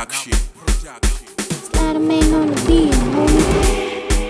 production. Slide a man on the beat, homie.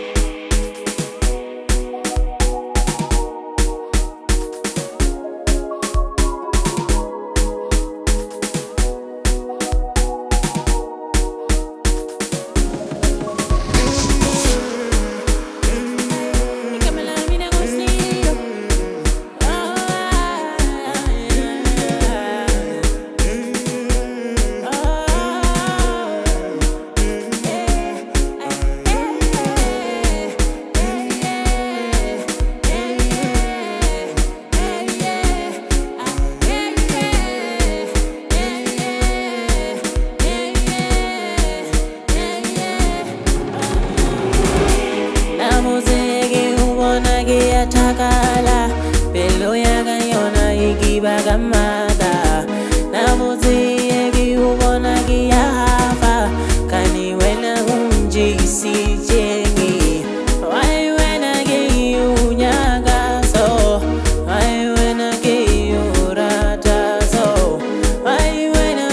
Takala pelo yaga yona igibaga mada nabuzi egi ubona giyafa kani wena unji sijengi wai wena gi unyaga so wai wena gi urata so wai wena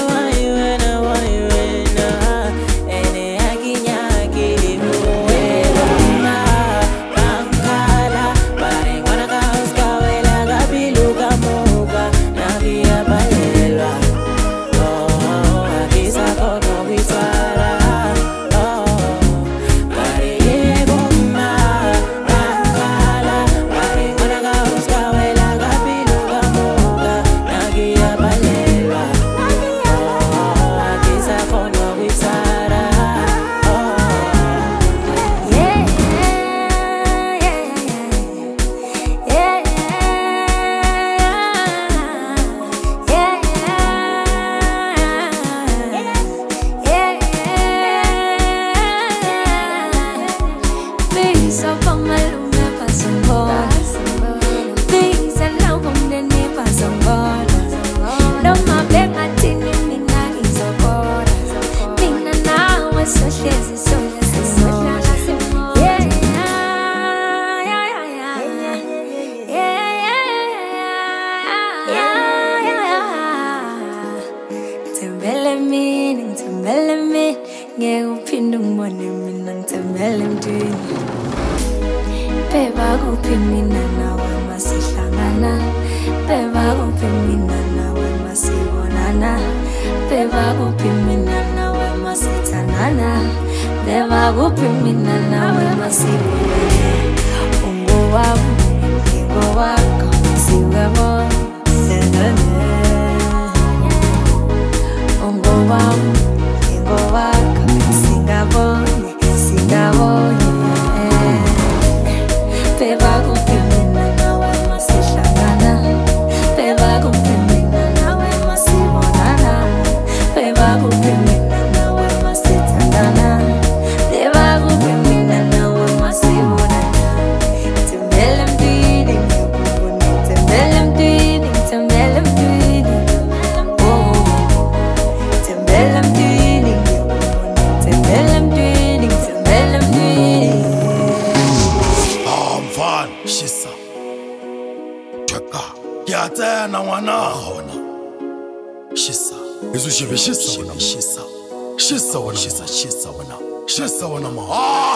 ene aginyagi Beba kupimina nawe masihlangana Beba kupimina nawe masibonana Beba kupimina nawe masithanana Beba kupimina nawe masibonana Ungo wako siwebo Ungo wako singabone Beba kupimina nawe masihlangana Beba kupimina nawe masibonana Beba kupimina nawe masithandana Beba kupimina nawe masibonana Tembele mdini ngiyakubona Tembele mdini Oh Tembele mdini ngiyakubona Tembele mdini Shisa Tweka Kiata na wana hona Shisa Izu shibe shisa wana Shisa Shisa wana Shisa wana ma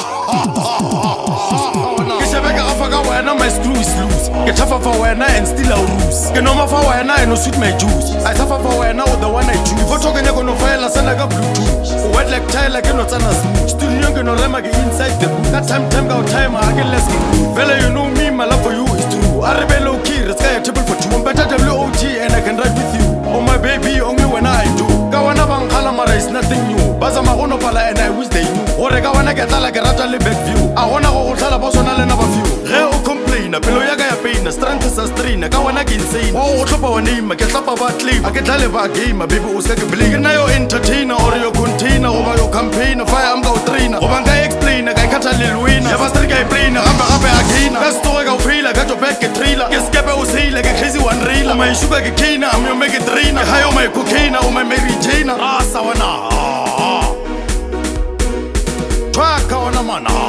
Kishebeka afaka wena my screw is loose Kitafa for wena and still a ruse Kenoma for wena and no sweet my juice I suffer for wena with the one I choose Before talking you gonna file a sanaga Bluetooth Wet like tile like you not sana smooth Still young you know rema get inside the booth That time go time I get less good Fella you know me my love for you is true I rebel low key it's a table for two I'm better WOT and I can ride with you Oh my baby only when I do Kawana bangkala mara is nothing new Baza magono pala and I wish they knew Ore kawana get like a rata le back view I wanna go tala boso na le never few Re o complain pelo yaga ya pain strength is a strain kawana get insane Oh tlopa wa name ke tlapa ba claim ke tlale ba game baby o ska ke blink na yo entertainer or yo container over your campaign fire am go trainer o banga explain ka khatha le win ya bastri ka explain gape again ka story ka feel ka to back ke trailer ke skepe o sile ke crazy one reel my sugar ke kina am yo make it drain ka yo my cocaine o my Mary Jane sawana Twaka wana mana